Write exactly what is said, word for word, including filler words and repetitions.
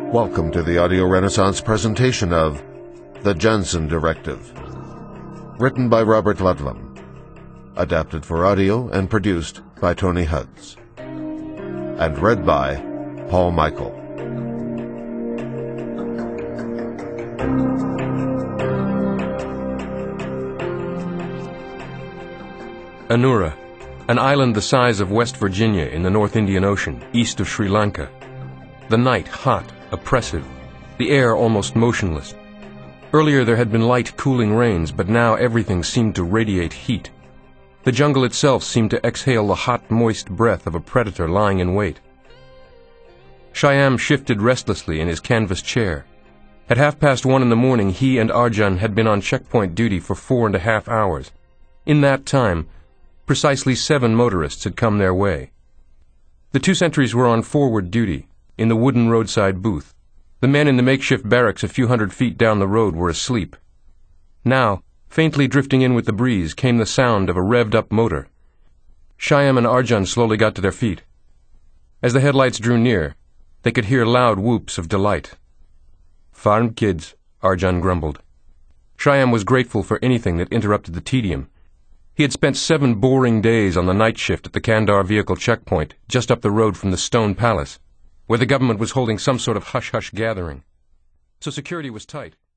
Welcome to the Audio Renaissance presentation of The Jansen Directive. Written by Robert Ludlum. Adapted for audio and produced by Tony Hudds. And read by Paul Michael. Anura, an island the size of West Virginia in the North Indian Ocean, east of Sri Lanka. The night hot, oppressive, the air almost motionless. Earlier there had been light, cooling rains, but now everything seemed to radiate heat. The jungle itself seemed to exhale the hot, moist breath of a predator lying in wait. Shyam shifted restlessly in his canvas chair. At half past one in the morning, he and Arjan had been on checkpoint duty for four and a half hours. In that time, precisely seven motorists had come their way. The two sentries were on forward duty, in the wooden roadside booth. The men in the makeshift barracks a few hundred feet down the road were asleep. Now, faintly drifting in with the breeze, came the sound of a revved-up motor. Shyam and Arjan slowly got to their feet. As the headlights drew near, they could hear loud whoops of delight. "Farm kids," Arjan grumbled. Shyam was grateful for anything that interrupted the tedium. He had spent seven boring days on the night shift at the Kandar vehicle checkpoint, just up the road from the Stone Palace, where the government was holding some sort of hush-hush gathering. So security was tight.